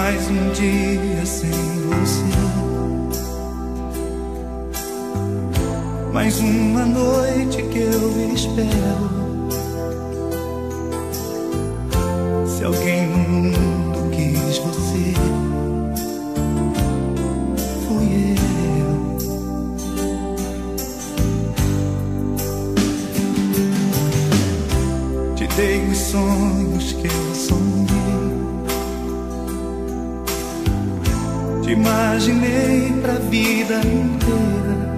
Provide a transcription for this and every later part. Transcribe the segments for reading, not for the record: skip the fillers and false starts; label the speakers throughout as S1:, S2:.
S1: Mais um dia sem você, mais uma noite que eu espero. Se alguém no mundo quis você, fui eu. Te dei os sonhos que eu sonhei, te imaginei pra vida inteira.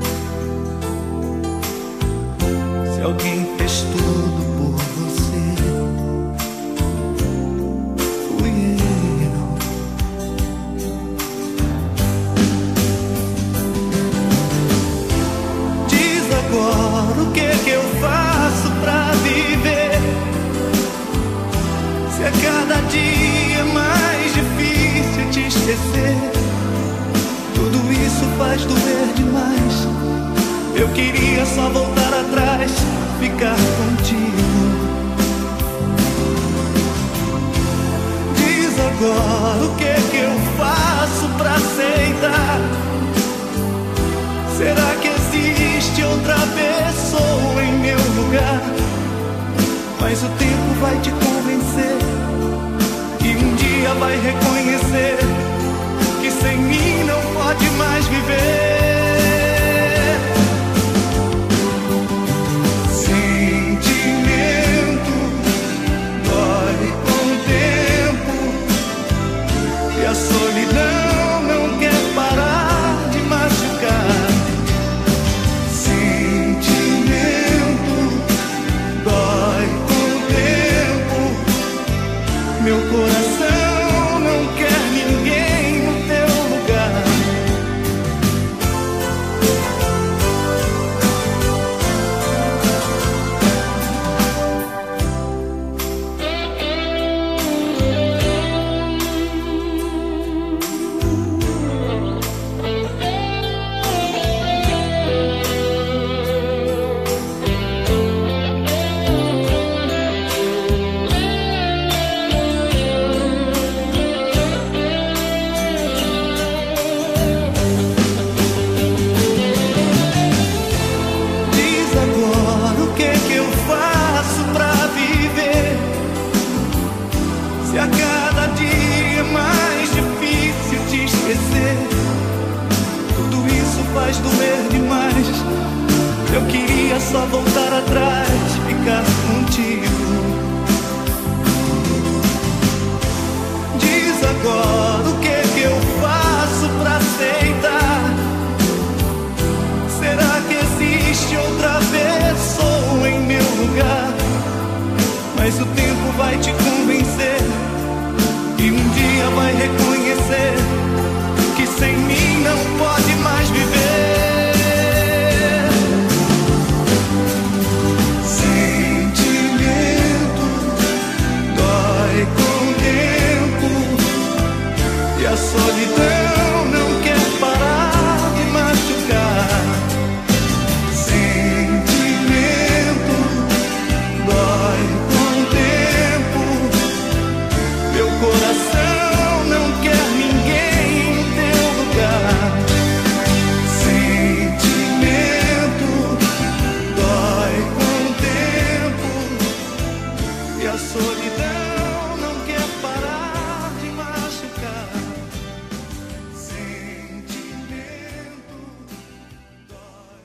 S1: Se alguém fez tudo por você, fui eu. Diz agora o que eu faço pra viver, se a cada dia é mais difícil te esquecer. Tudo isso faz doer demais. Eu queria só voltar atrás, ficar contigo. Diz agora o que eu faço pra aceitar. Será que existe outra pessoa em meu lugar? Mas o tempo vai te convencer, e um dia vai reconhecer que sem mim não pode mais viver. Sentimento dói com o tempo, e a solidão não quer parar de machucar. Sentimento dói com o tempo, meu coração não quer ninguém no teu lugar. Se a cada dia é mais difícil te esquecer, tudo isso faz doer demais. Eu queria só voltar atrás, ficar contigo. Diz agora o que eu faço pra aceitar. Será que existe outra pessoa em meu lugar? Mas o tempo vai te